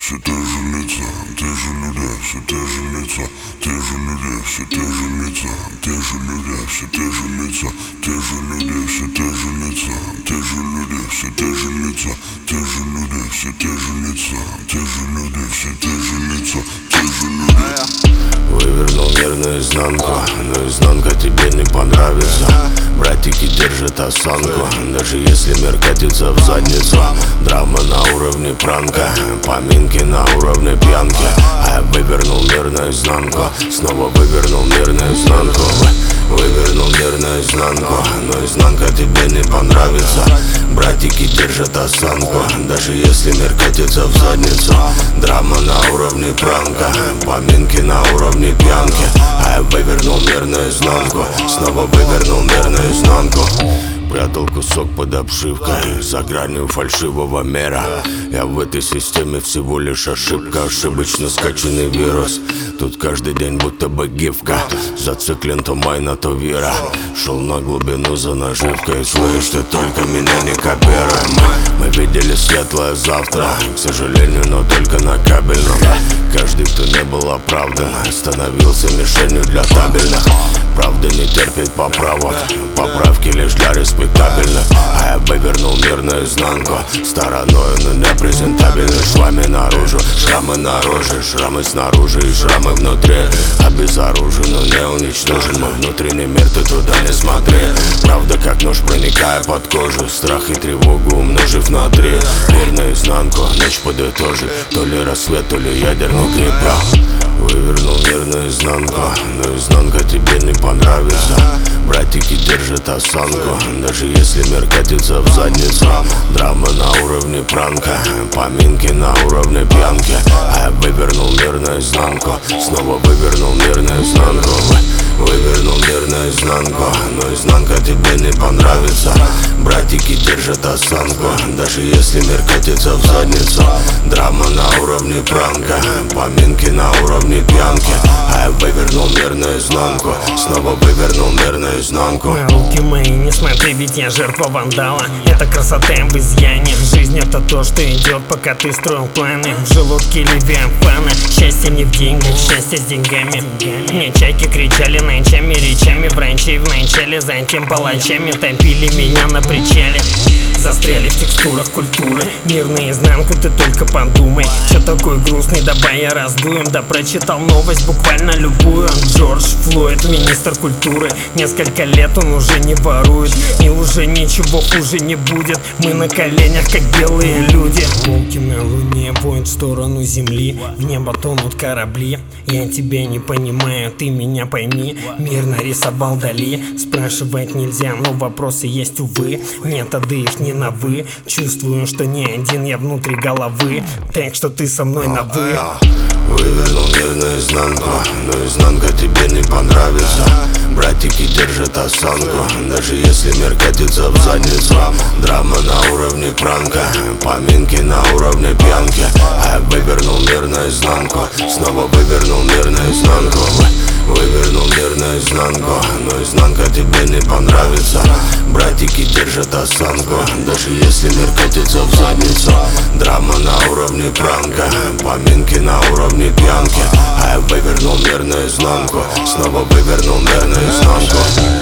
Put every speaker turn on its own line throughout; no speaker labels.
Все те же лица, те же люди, все те же лица, те же люди, все те же лица, те же люди, все те же лица, те же люди, все те же лица, те же люди, все те же лица, те же люди, все те же лица, те же люди, все те же лица, те же люди.
Вывернул мир наизнанку, но изнанка тебе не понравится. Братики держат осанку, даже если мир катится в задницу. Драма на уровне пранка, поминки на уровне пьянки. А я вывернул мир наизнанку, снова вывернул мир наизнанку. Вывернул мир наизнанку, но изнанка тебе не понравится. Братики держат осанку, даже если мир катится в задницу. Драма на уровне пранка, поминки на уровне пьянки. А я вывернул мир наизнанку, снова вывернул мир наизнанку. Прятал кусок под обшивкой, за гранью фальшивого мира. Я в этой системе всего лишь ошибка, ошибочно скачанный вирус. Тут каждый день будто бы гифка, зациклен то майна, то вера. Шел на глубину за наживкой, слышь, ты только меня не копируй. Мы видели светлое завтра, к сожалению, но только на кабельном. Каждый, кто не был оправдан, становился мишенью для табельных. Правда не терпит поправок, поправки лишь для респектабельных. А я вывернул мир наизнанку, стороною, но непрезентабельный. Швами наружу, шрамы наружу, шрамы снаружи и шрамы внутри. Обезоружен, но не уничтожен мой внутренний мир, ты туда не смотри. Правда как нож, проникая под кожу, страх и тревогу умножив на 3. Мир наизнанку, ночь подытожит, то ли рассвет, то ли ядерный гриб. Вывернул мир наизнанку, но изнанка тебе не понравится. Братики держат осанку, даже если мир катится в задницу. Драма на уровне пранка, поминки на уровне пьянки. А я вывернул мир наизнанку, снова вывернул мир наизнанку. Вывернул мир наизнанку, но изнанка тебе не понравится. Братики держат осанку, даже если мир катится в задницу. Драма на уровне пранка, поминки на уровне пьянки. А я вывернул мир наизнанку, снова вывернул мир наизнанку.
На руки мои не смотри, ведь я жертва вандала. Это красота в изъяне. Жизнь это то, что идет, пока ты строил планы. В желудке левиафана. Счастье не в деньгах, счастье с деньгами. Мне чайки кричали ночами, речами врачей в начале. Затем палачами топили меня на причале. Застряли в текстурах культуры. Мир наизнанку, ты только подумай. Чё такой грустный, давай я раздуем. Да прочитал новость буквально любую. Джордж Флойд, министр культуры. Несколько лет он уже не ворует, и уже ничего хуже не будет. Мы на коленях, как белые люди. Волки на луне воют в сторону земли. В небо тонут корабли. Я тебя не понимаю, ты меня пойми. Мир нарисовал Дали. Спрашивать нельзя, но вопросы есть, увы. Методы их не на вы. Чувствую, что не один я внутри головы. Так что ты со мной на вы.
Вывернул мир наизнанку, но изнанка тебе не понравится. Братики держат осанку, даже если мир катится в задницу. Драма на уровне пранка, поминки на уровне пьянки. А я вывернул мир наизнанку, снова вывернул мир наизнанку. Вывернул мир наизнанку, но изнанка тебе не понравится. Братики держат осанку, даже если мир катится в задницу. Драма на уровне пранка, поминки на уровне пьянки. А я вывернул мир наизнанку, снова вывернул мир наизнанку.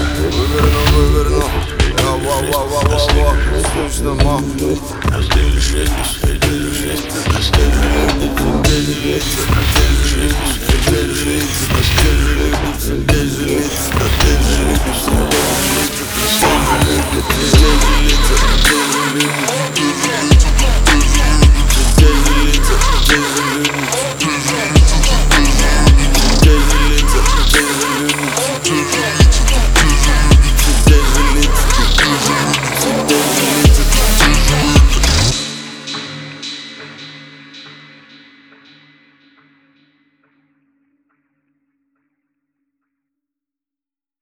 Вывернул,
Остыль жизнь, остыль жизнь, остыль жизнь.